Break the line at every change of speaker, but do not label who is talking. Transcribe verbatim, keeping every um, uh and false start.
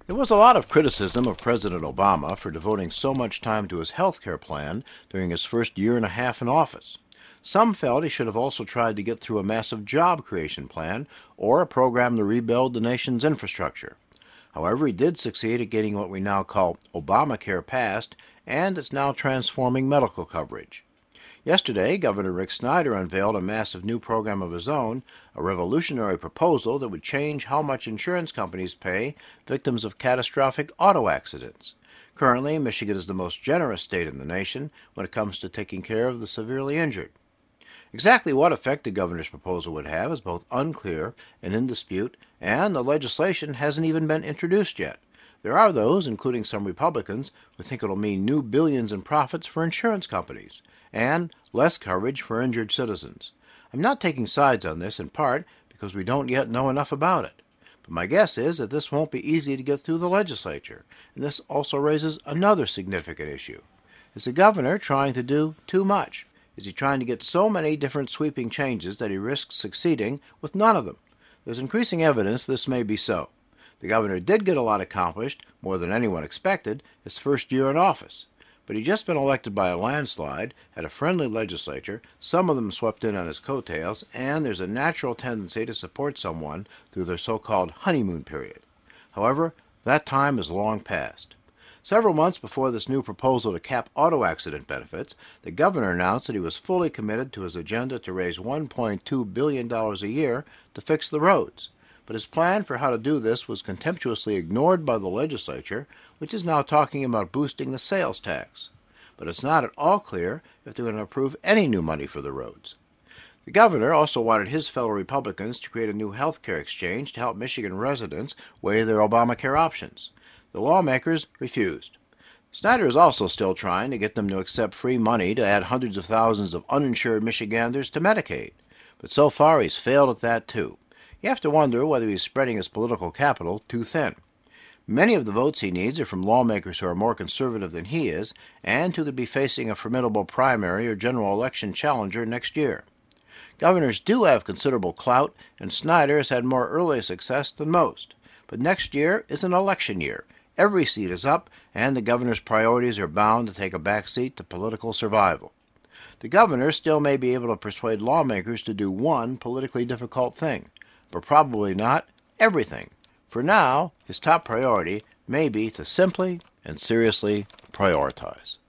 There was a lot of criticism of President Obama for devoting so much time to his health care plan during his first year and a half in office. Some felt he should have also tried to get through a massive job creation plan or a program to rebuild the nation's infrastructure. However, he did succeed at getting what we now call Obamacare passed, and it's now transforming medical coverage. Yesterday, Governor Rick Snyder unveiled a massive new program of his own, a revolutionary proposal that would change how much insurance companies pay victims of catastrophic auto accidents. Currently, Michigan is the most generous state in the nation when it comes to taking care of the severely injured. Exactly what effect the governor's proposal would have is both unclear and in dispute, and the legislation hasn't even been introduced yet. There are those, including some Republicans, who think it'll mean new billions in profits for insurance companies and less coverage for injured citizens. I'm not taking sides on this, in part because we don't yet know enough about it. But my guess is that this won't be easy to get through the legislature, and this also raises another significant issue. Is the governor trying to do too much? Is he trying to get so many different sweeping changes that he risks succeeding with none of them? There's increasing evidence this may be so. The governor did get a lot accomplished, more than anyone expected, his first year in office. But he'd just been elected by a landslide, had a friendly legislature, some of them swept in on his coattails, and there's a natural tendency to support someone through their so-called honeymoon period. However, that time is long past. Several months before this new proposal to cap auto accident benefits, the governor announced that he was fully committed to his agenda to raise one point two billion dollars a year to fix the roads. But his plan for how to do this was contemptuously ignored by the legislature, which is now talking about boosting the sales tax. But it's not at all clear if they're going to approve any new money for the roads. The governor also wanted his fellow Republicans to create a new health care exchange to help Michigan residents weigh their Obamacare options. The lawmakers refused. Snyder is also still trying to get them to accept free money to add hundreds of thousands of uninsured Michiganders to Medicaid. But so far he's failed at that too. You have to wonder whether he's spreading his political capital too thin. Many of the votes he needs are from lawmakers who are more conservative than he is and who could be facing a formidable primary or general election challenger next year. Governors do have considerable clout, and Snyder has had more early success than most. But next year is an election year. Every seat is up, and the governor's priorities are bound to take a back seat to political survival. The governor still may be able to persuade lawmakers to do one politically difficult thing, but probably not everything. For now, his top priority may be to simply and seriously prioritize.